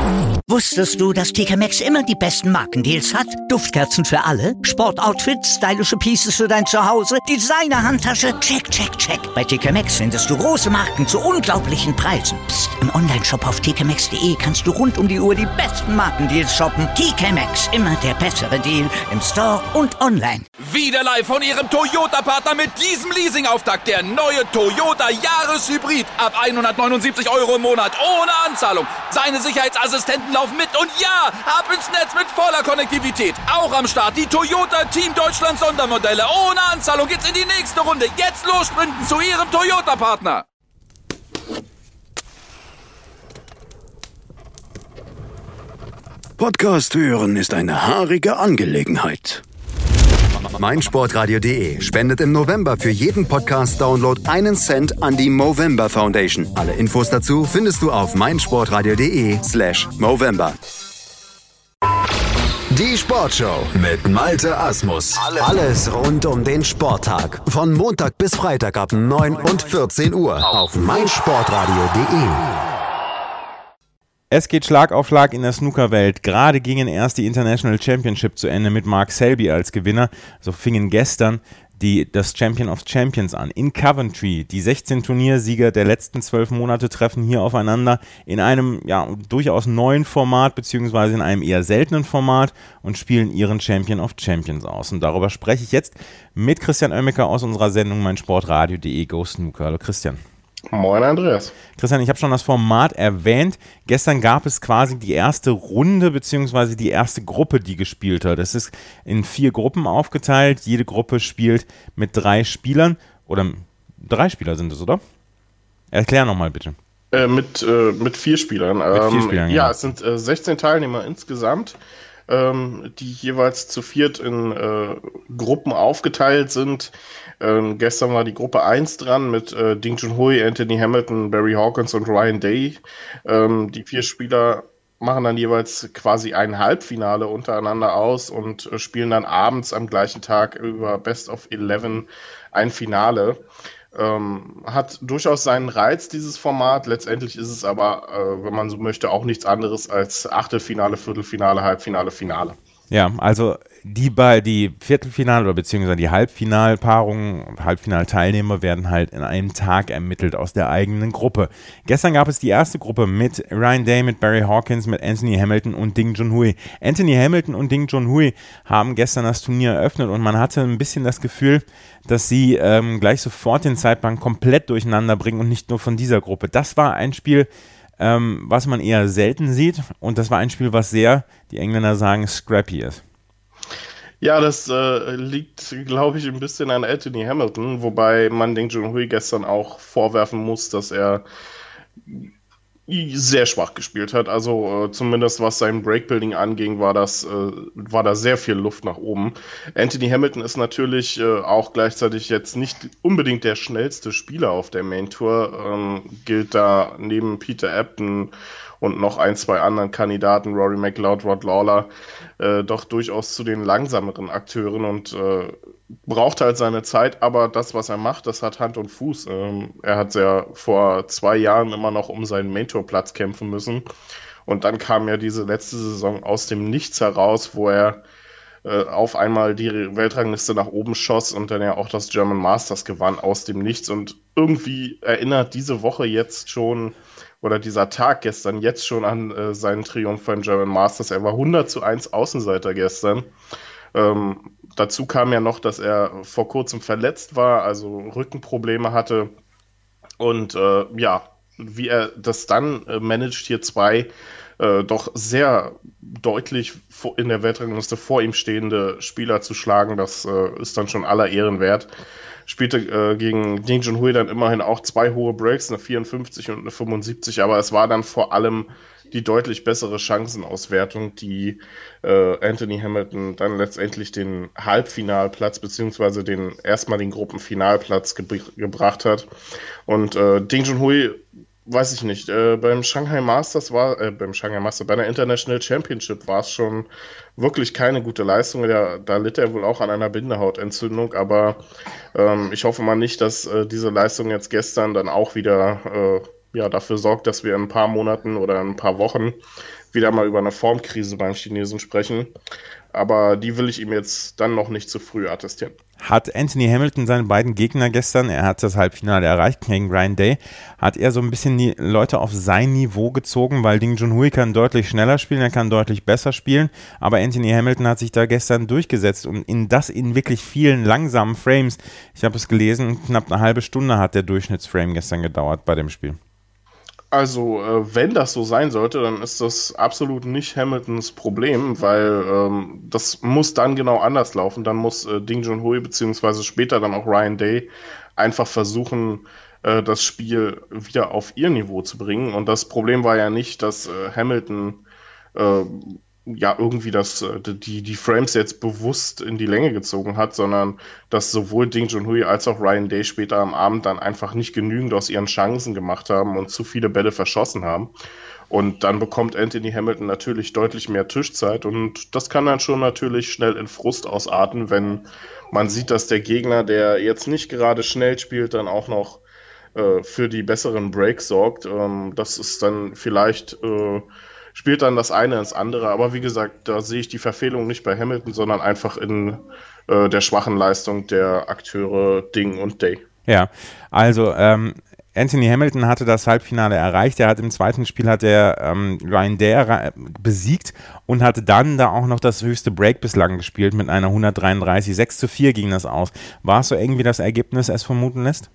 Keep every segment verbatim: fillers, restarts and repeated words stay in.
Wusstest du, dass T K Maxx immer die besten Markendeals hat? Duftkerzen für alle, Sportoutfits, stylische Pieces für dein Zuhause, Designer-Handtasche, check, check, check. Bei T K Maxx findest du große Marken zu unglaublichen Preisen. Psst. Im Onlineshop auf t k maxx punkt d e kannst du rund um die Uhr die besten Markendeals shoppen. T K Maxx, immer der bessere Deal im Store und online. Wieder live von Ihrem Toyota-Partner mit diesem Leasing-Auftakt. Der neue Toyota Jahreshybrid. Ab hundertneunundsiebzig Euro im Monat. Ohne Anzahlung. Seine Sicherheitsassistenten laufen mit. Und ja, ab ins Netz mit voller Konnektivität. Auch am Start die Toyota Team Deutschland Sondermodelle. Ohne Anzahlung geht's in die nächste Runde. Jetzt los sprinten zu Ihrem Toyota-Partner. Podcast hören ist eine haarige Angelegenheit. meinsportradio punkt de spendet im November für jeden Podcast-Download einen Cent an die Movember Foundation. Alle Infos dazu findest du auf meinsportradio punkt de slash Movember. Die Sportshow mit Malte Asmus. Alles rund um den Sporttag. Von Montag bis Freitag ab neun und vierzehn Uhr auf meinsportradio punkt de. Es geht Schlag auf Schlag in der Snookerwelt. Gerade gingen erst die International Championship zu Ende mit Mark Selby als Gewinner. So fingen gestern die, das Champion of Champions an. In Coventry, die sechzehn Turniersieger der letzten zwölf Monate treffen hier aufeinander in einem ja, durchaus neuen Format, beziehungsweise in einem eher seltenen Format und spielen ihren Champion of Champions aus. Und darüber spreche ich jetzt mit Christian Oemmeker aus unserer Sendung meinsportradio punkt de Go Snooker. Hallo Christian. Moin Andreas. Christian, ich habe schon das Format erwähnt. Gestern gab es quasi die erste Runde beziehungsweise die erste Gruppe, die gespielt hat. Es ist in vier Gruppen aufgeteilt. Jede Gruppe spielt mit drei Spielern. Oder drei Spieler sind es, oder? Erklär nochmal bitte. Äh, mit, äh, mit vier Spielern. Mit vier Spielern, ähm, ja. ja. Es sind äh, sechzehn Teilnehmer insgesamt, ähm, die jeweils zu viert in äh, Gruppen aufgeteilt sind. Ähm, gestern war die Gruppe eins dran mit äh, Ding Junhui, Anthony Hamilton, Barry Hawkins und Ryan Day. Ähm, die vier Spieler machen dann jeweils quasi ein Halbfinale untereinander aus und äh, spielen dann abends am gleichen Tag über Best of Eleven ein Finale. Ähm, hat durchaus seinen Reiz, dieses Format. Letztendlich ist es aber, äh, wenn man so möchte, auch nichts anderes als Achtelfinale, Viertelfinale, Halbfinale, Finale. Ja, also die bei die Viertelfinal- oder beziehungsweise die Halbfinalpaarungen, Halbfinalteilnehmer werden halt in einem Tag ermittelt aus der eigenen Gruppe. Gestern gab es die erste Gruppe mit Ryan Day, mit Barry Hawkins, mit Anthony Hamilton und Ding Junhui. Anthony Hamilton und Ding Junhui haben gestern das Turnier eröffnet und man hatte ein bisschen das Gefühl, dass sie ähm, gleich sofort den Zeitplan komplett durcheinander bringen und nicht nur von dieser Gruppe. Das war ein Spiel, ähm, was man eher selten sieht und das war ein Spiel, was sehr, die Engländer sagen, scrappy ist. Ja, das äh, liegt, glaube ich, ein bisschen an Anthony Hamilton, wobei man Ding Junhui gestern auch vorwerfen muss, dass er sehr schwach gespielt hat. Also äh, zumindest was sein Breakbuilding anging, war das äh, war da sehr viel Luft nach oben. Anthony Hamilton ist natürlich äh, auch gleichzeitig jetzt nicht unbedingt der schnellste Spieler auf der Main Tour, ähm, gilt da neben Peter Ebdon und noch ein, zwei anderen Kandidaten, Rory McIlroy, Rod Lawler, äh, doch durchaus zu den langsameren Akteuren und äh, braucht halt seine Zeit, aber das, was er macht, das hat Hand und Fuß. Ähm, er hat ja vor zwei Jahren immer noch um seinen Main-Tour-Platz kämpfen müssen und dann kam ja diese letzte Saison aus dem Nichts heraus, wo er äh, auf einmal die Weltrangliste nach oben schoss und dann ja auch das German Masters gewann aus dem Nichts und irgendwie erinnert diese Woche jetzt schon oder dieser Tag gestern jetzt schon an äh, seinen Triumph beim German Masters. Er war hundert zu eins Außenseiter gestern. Ähm, dazu kam ja noch, dass er vor kurzem verletzt war, also Rückenprobleme hatte. Und äh, ja, wie er das dann äh, managt, hier zwei äh, doch sehr deutlich in der Weltrangliste vor ihm stehende Spieler zu schlagen, das äh, ist dann schon aller Ehren wert. Spielte äh, gegen Ding Junhui dann immerhin auch zwei hohe Breaks, eine vierundfünfzig und eine fünfundsiebzig, aber es war dann vor allem die deutlich bessere Chancenauswertung, die äh, Anthony Hamilton dann letztendlich den Halbfinalplatz beziehungsweise den erstmal den Gruppenfinalplatz ge- gebracht hat. Und äh, Ding Junhui, weiß ich nicht, äh, beim Shanghai Masters war, äh, beim Shanghai Masters, bei der International Championship war es schon wirklich keine gute Leistung. Da, da litt er wohl auch an einer Bindehautentzündung, aber ähm, ich hoffe mal nicht, dass äh, diese Leistung jetzt gestern dann auch wieder äh, ja, dafür sorgt, dass wir in ein paar Monaten oder in ein paar Wochen wieder mal über eine Formkrise beim Chinesen sprechen. Aber die will ich ihm jetzt dann noch nicht zu früh attestieren. Hat Anthony Hamilton seine beiden Gegner gestern, er hat das Halbfinale erreicht gegen Ryan Day, hat er so ein bisschen die Leute auf sein Niveau gezogen, weil Ding Junhui kann deutlich schneller spielen, er kann deutlich besser spielen, aber Anthony Hamilton hat sich da gestern durchgesetzt und in das in wirklich vielen langsamen Frames, ich habe es gelesen, knapp eine halbe Stunde hat der Durchschnittsframe gestern gedauert bei dem Spiel. Also, äh, wenn das so sein sollte, dann ist das absolut nicht Hamiltons Problem, weil ähm, das muss dann genau anders laufen. Dann muss äh, Ding Junhui beziehungsweise später dann auch Ryan Day einfach versuchen, äh, das Spiel wieder auf ihr Niveau zu bringen. Und das Problem war ja nicht, dass äh, Hamilton äh, ja irgendwie das, die, die Frames jetzt bewusst in die Länge gezogen hat, sondern dass sowohl Ding Junhui als auch Ryan Day später am Abend dann einfach nicht genügend aus ihren Chancen gemacht haben und zu viele Bälle verschossen haben. Und dann bekommt Anthony Hamilton natürlich deutlich mehr Tischzeit und das kann dann schon natürlich schnell in Frust ausarten, wenn man sieht, dass der Gegner, der jetzt nicht gerade schnell spielt, dann auch noch äh, für die besseren Breaks sorgt. Ähm, das ist dann vielleicht äh, spielt dann das eine ins andere. Aber wie gesagt, da sehe ich die Verfehlung nicht bei Hamilton, sondern einfach in äh, der schwachen Leistung der Akteure Ding und Day. Ja, also ähm, Anthony Hamilton hatte das Halbfinale erreicht. Er hat im zweiten Spiel hat er ähm, Ryan Day besiegt und hatte dann da auch noch das höchste Break bislang gespielt mit einer hundertdreiunddreißig. sechs zu vier ging das aus. War es so eng, wie das Ergebnis es vermuten lässt?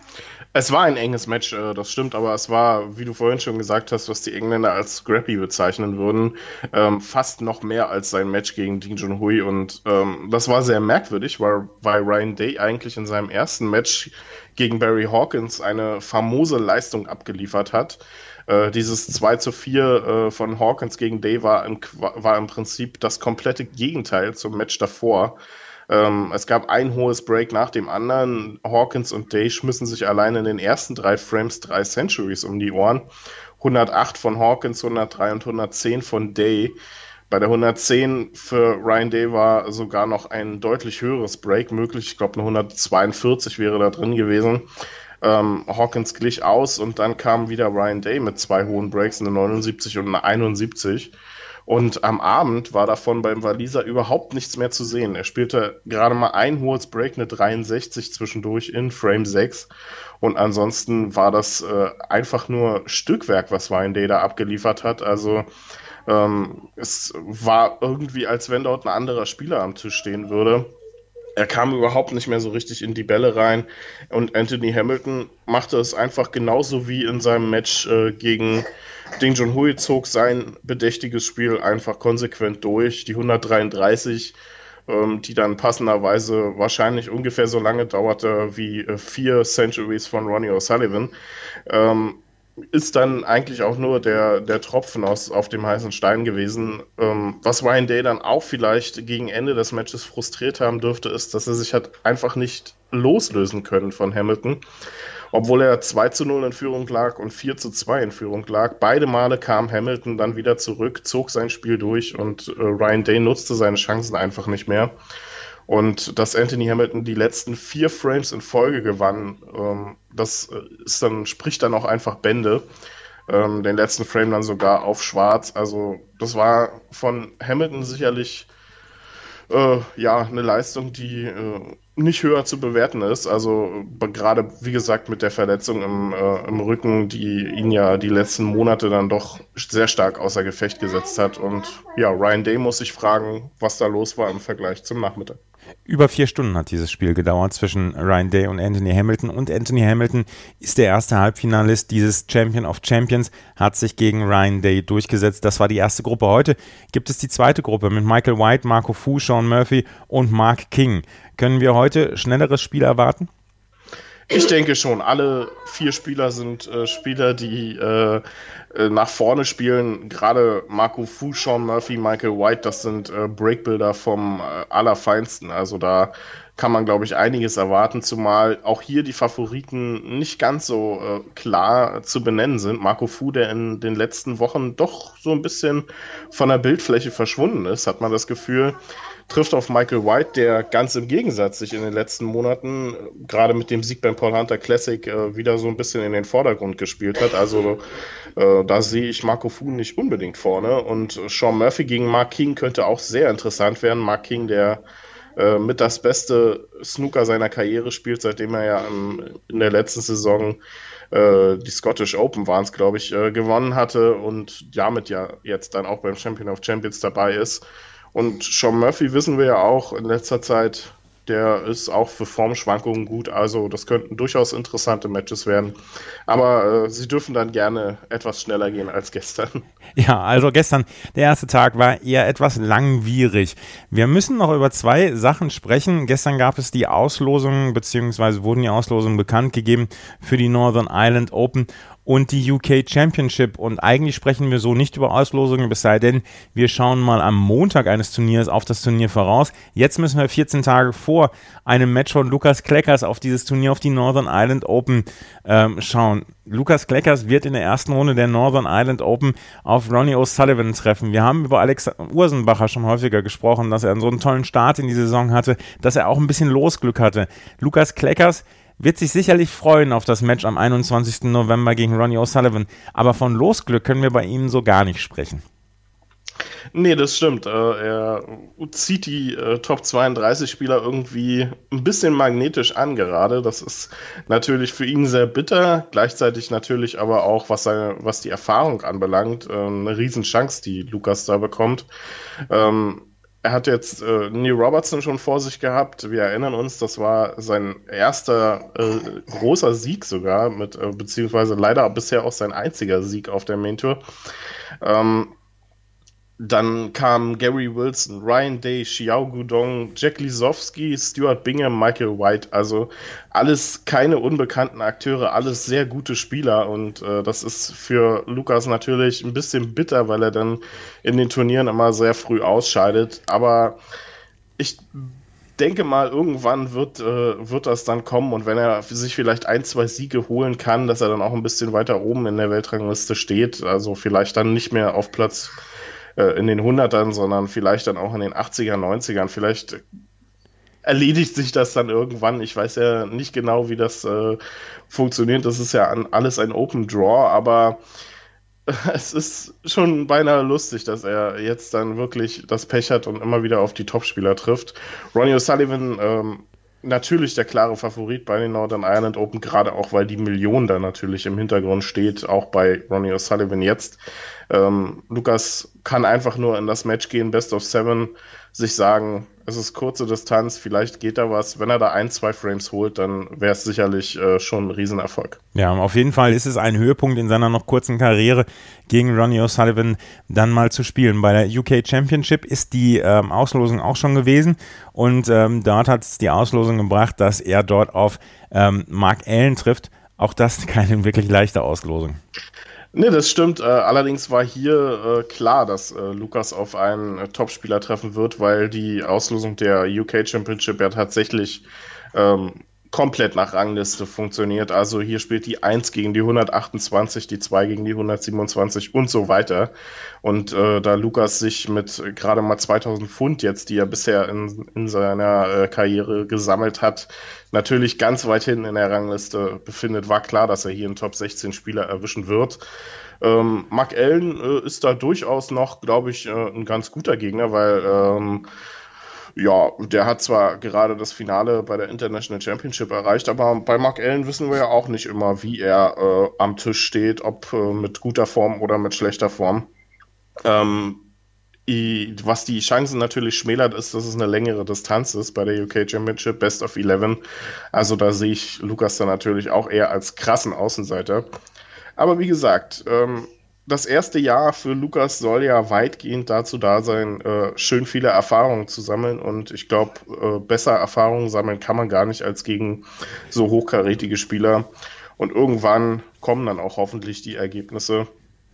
Es war ein enges Match, das stimmt, aber es war, wie du vorhin schon gesagt hast, was die Engländer als scrappy bezeichnen würden, ähm, fast noch mehr als sein Match gegen Ding Junhui und ähm, das war sehr merkwürdig, weil, weil Ryan Day eigentlich in seinem ersten Match gegen Barry Hawkins eine famose Leistung abgeliefert hat. Äh, dieses zwei zu vier äh, von Hawkins gegen Day war im, war im Prinzip das komplette Gegenteil zum Match davor. Ähm, es gab ein hohes Break nach dem anderen. Hawkins und Day schmissen sich allein in den ersten drei Frames drei Centuries um die Ohren. hundertacht von Hawkins, hundertdrei und hundertzehn von Day. Bei der hundertzehn für Ryan Day war sogar noch ein deutlich höheres Break möglich. Ich glaube, eine hundertzweiundvierzig wäre da drin gewesen. Ähm, Hawkins glich aus und dann kam wieder Ryan Day mit zwei hohen Breaks, eine neunundsiebzig und eine einundsiebzig. Und am Abend war davon beim Waliser überhaupt nichts mehr zu sehen. Er spielte gerade mal ein hohes Break, eine dreiundsechzig zwischendurch in Frame sechs. Und ansonsten war das äh, einfach nur Stückwerk, was Ryan Day da abgeliefert hat. Also ähm, es war irgendwie, als wenn dort ein anderer Spieler am Tisch stehen würde. Er kam überhaupt nicht mehr so richtig in die Bälle rein. Und Anthony Hamilton machte es einfach genauso wie in seinem Match äh, gegen Ding Junhui, zog sein bedächtiges Spiel einfach konsequent durch. Die hundertdreiunddreißig, ähm, die dann passenderweise wahrscheinlich ungefähr so lange dauerte wie äh, vier Centuries von Ronnie O'Sullivan, ähm, ist dann eigentlich auch nur der, der Tropfen aus, auf dem heißen Stein gewesen. Ähm, was Ryan Day dann auch vielleicht gegen Ende des Matches frustriert haben dürfte, ist, dass er sich hat einfach nicht loslösen können von Hamilton. Obwohl er zwei zu null in Führung lag und vier zu zwei in Führung lag. Beide Male kam Hamilton dann wieder zurück, zog sein Spiel durch und äh, Ryan Day nutzte seine Chancen einfach nicht mehr. Und dass Anthony Hamilton die letzten vier Frames in Folge gewann, ähm, das ist dann, spricht dann auch einfach Bände. Ähm, den letzten Frame dann sogar auf schwarz. Also das war von Hamilton sicherlich äh, ja eine Leistung, die äh, nicht höher zu bewerten ist. Also gerade, wie gesagt, mit der Verletzung im, äh, im Rücken, die ihn ja die letzten Monate dann doch sehr stark außer Gefecht gesetzt hat. Und ja, Ryan Day muss sich fragen, was da los war im Vergleich zum Nachmittag. Über vier Stunden hat dieses Spiel gedauert zwischen Ryan Day und Anthony Hamilton. Und Anthony Hamilton ist der erste Halbfinalist dieses Champion of Champions, hat sich gegen Ryan Day durchgesetzt. Das war die erste Gruppe. Heute gibt es die zweite Gruppe mit Michael White, Marco Fu, Sean Murphy und Mark King. Können wir heute schnelleres Spiel erwarten? Ich denke schon. Alle vier Spieler sind äh, Spieler, die äh, nach vorne spielen. Gerade Marco Fu, Sean Murphy, Michael White, das sind äh, Breakbuilder vom äh, Allerfeinsten. Also da kann man, glaube ich, einiges erwarten, zumal auch hier die Favoriten nicht ganz so äh, klar zu benennen sind. Marco Fu, der in den letzten Wochen doch so ein bisschen von der Bildfläche verschwunden ist, hat man das Gefühl, trifft auf Michael White, der ganz im Gegensatz sich in den letzten Monaten, gerade mit dem Sieg beim Paul Hunter Classic, äh, wieder so ein bisschen in den Vordergrund gespielt hat. Also äh, äh, da sehe ich Marco Fu nicht unbedingt vorne. Und Sean Murphy gegen Mark King könnte auch sehr interessant werden. Mark King, der äh, mit das beste Snooker seiner Karriere spielt, seitdem er ja im, in der letzten Saison äh, die Scottish Open waren es, glaube ich, äh, gewonnen hatte und damit ja jetzt dann auch beim Champion of Champions dabei ist. Und Sean Murphy wissen wir ja auch in letzter Zeit, der ist auch für Formschwankungen gut, also das könnten durchaus interessante Matches werden. Aber äh, sie dürfen dann gerne etwas schneller gehen als gestern. Ja, also gestern, der erste Tag war eher etwas langwierig. Wir müssen noch über zwei Sachen sprechen. Gestern gab es die Auslosungen, beziehungsweise wurden die Auslosungen bekannt gegeben für die Northern Ireland Open und die U K Championship. Und eigentlich sprechen wir so nicht über Auslosungen, es sei denn, wir schauen mal am Montag eines Turniers auf das Turnier voraus. Jetzt müssen wir vierzehn Tage vor einem Match von Lukas Kleckers auf dieses Turnier, auf die Northern Ireland Open ähm, schauen. Lukas Kleckers wird in der ersten Runde der Northern Ireland Open auf Ronnie O'Sullivan treffen. Wir haben über Alex Ursenbacher schon häufiger gesprochen, dass er so einen tollen Start in die Saison hatte, dass er auch ein bisschen Losglück hatte. Lukas Kleckers wird sich sicherlich freuen auf das Match am einundzwanzigsten November gegen Ronnie O'Sullivan, aber von Losglück können wir bei ihm so gar nicht sprechen. Nee, das stimmt. Äh, er zieht die äh, Top zweiunddreißig-Spieler irgendwie ein bisschen magnetisch an gerade. Das ist natürlich für ihn sehr bitter, gleichzeitig natürlich aber auch, was, seine, was die Erfahrung anbelangt, äh, eine Riesenchance, die Lukas da bekommt. Ähm, Er hat jetzt äh, Neil Robertson schon vor sich gehabt. Wir erinnern uns, das war sein erster äh, großer Sieg sogar, mit, äh, beziehungsweise leider bisher auch sein einziger Sieg auf der Main Tour. Ähm, dann kamen Gary Wilson, Ryan Day, Xiao Guodong, Jack Lisowski, Stuart Bingham, Michael White. Also alles keine unbekannten Akteure, alles sehr gute Spieler. Und äh, das ist für Lukas natürlich ein bisschen bitter, weil er dann in den Turnieren immer sehr früh ausscheidet. Aber ich denke mal, irgendwann wird, äh, wird das dann kommen. Und wenn er sich vielleicht ein, zwei Siege holen kann, dass er dann auch ein bisschen weiter oben in der Weltrangliste steht. Also vielleicht dann nicht mehr auf Platz in den Hundertern, sondern vielleicht dann auch in den achtzigern, neunzigern. Vielleicht erledigt sich das dann irgendwann. Ich weiß ja nicht genau, wie das äh, funktioniert. Das ist ja an, alles ein Open Draw, aber es ist schon beinahe lustig, dass er jetzt dann wirklich das Pech hat und immer wieder auf die Topspieler trifft. Ronnie O'Sullivan, ähm, natürlich der klare Favorit bei den Northern Ireland Open, gerade auch, weil die Million da natürlich im Hintergrund steht, auch bei Ronnie O'Sullivan jetzt. Ähm, Lukas kann einfach nur in das Match gehen, Best of Seven, sich sagen, es ist kurze Distanz, vielleicht geht da was. Wenn er da ein, zwei Frames holt, dann wäre es sicherlich äh, schon ein Riesenerfolg. Ja, auf jeden Fall ist es ein Höhepunkt in seiner noch kurzen Karriere, gegen Ronnie O'Sullivan dann mal zu spielen. Bei der U K Championship ist die ähm, Auslosung auch schon gewesen und ähm, dort hat es die Auslosung gebracht, dass er dort auf ähm, Mark Allen trifft. Auch das keine wirklich leichte Auslosung. Nee, das stimmt. Äh, allerdings war hier äh, klar, dass äh, Lukas auf einen äh, Topspieler treffen wird, weil die Auslosung der U K Championship ja tatsächlich ähm, komplett nach Rangliste funktioniert. Also hier spielt die eins gegen die hundertachtundzwanzig, die zwei gegen die hundertsiebenundzwanzig und so weiter. Und äh, da Lukas sich mit gerade mal zweitausend Pfund jetzt, die er bisher in, in seiner äh, Karriere gesammelt hat, natürlich ganz weit hinten in der Rangliste befindet, war klar, dass er hier einen Top sechzehn Spieler erwischen wird. Ähm, Mark Allen äh, ist da durchaus noch, glaube ich, äh, ein ganz guter Gegner, weil ähm, ja, der hat zwar gerade das Finale bei der International Championship erreicht, aber bei Mark Allen wissen wir ja auch nicht immer, wie er äh, am Tisch steht, ob äh, mit guter Form oder mit schlechter Form. Ähm, i, was die Chancen natürlich schmälert, ist, dass es eine längere Distanz ist bei der U K Championship, Best of elf. Also da sehe ich Lukas dann natürlich auch eher als krassen Außenseiter. Aber wie gesagt, ähm, das erste Jahr für Lukas soll ja weitgehend dazu da sein, äh, schön viele Erfahrungen zu sammeln. Und ich glaube, äh, besser Erfahrungen sammeln kann man gar nicht als gegen so hochkarätige Spieler. Und irgendwann kommen dann auch hoffentlich die Ergebnisse.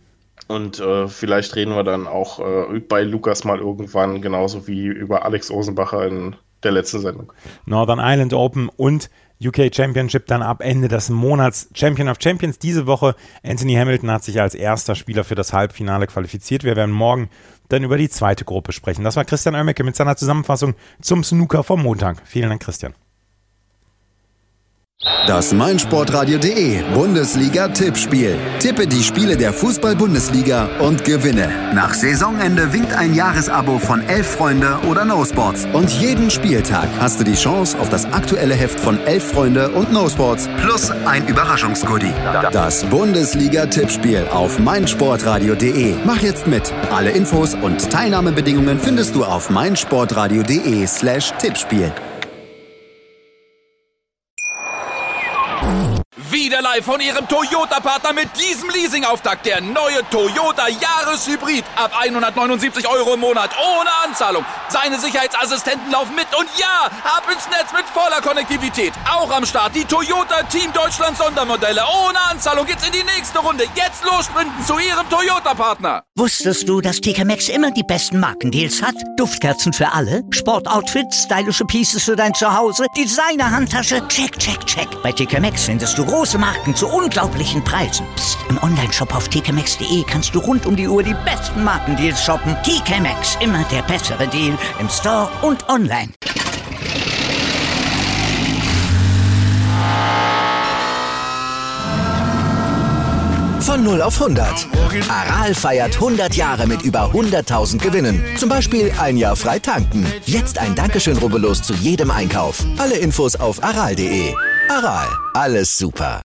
Und äh, vielleicht reden wir dann auch äh, bei Lukas mal irgendwann, genauso wie über Alex Ursenbacher in der letzten Sendung. Northern Ireland Open und U K Championship dann ab Ende des Monats. Champion of Champions diese Woche. Anthony Hamilton hat sich als erster Spieler für das Halbfinale qualifiziert. Wir werden morgen dann über die zweite Gruppe sprechen. Das war Christian Oemmeke mit seiner Zusammenfassung zum Snooker vom Montag. Vielen Dank, Christian. Das meinsportradio.de Bundesliga-Tippspiel. Tippe die Spiele der Fußball-Bundesliga und gewinne. Nach Saisonende winkt ein Jahresabo von Elf Freunde oder No Sports. Und jeden Spieltag hast du die Chance auf das aktuelle Heft von Elf Freunde und No Sports plus ein Überraschungsgoodie. Das Bundesliga-Tippspiel auf meinsportradio.de. Mach jetzt mit. Alle Infos und Teilnahmebedingungen findest du auf meinsportradio.de slash Tippspiel. Wieder live von Ihrem Toyota-Partner mit diesem Leasing-Auftakt. Der neue Toyota Jahreshybrid. Ab hundertneunundsiebzig Euro im Monat. Ohne Anzahlung. Seine Sicherheitsassistenten laufen mit. Und ja, ab ins Netz mit voller Konnektivität. Auch am Start die Toyota Team Deutschland Sondermodelle. Ohne Anzahlung geht's in die nächste Runde. Jetzt los sprinten zu Ihrem Toyota-Partner. Wusstest du, dass T K Maxx immer die besten Markendeals hat? Duftkerzen für alle, Sportoutfits, stylische Pieces für dein Zuhause, Designer-Handtasche, check, check, check. Bei T K Maxx findest du große Marken zu unglaublichen Preisen. Psst. Im Onlineshop auf t k maxx punkt d e kannst du rund um die Uhr die besten Markendeals shoppen. T K Maxx, immer der bessere Deal im Store und online. Von null auf hundert. Aral feiert hundert Jahre mit über hunderttausend Gewinnen. Zum Beispiel ein Jahr frei tanken. Jetzt ein Dankeschön, rubbellos zu jedem Einkauf. Alle Infos auf aral punkt d e. Aral, alles super.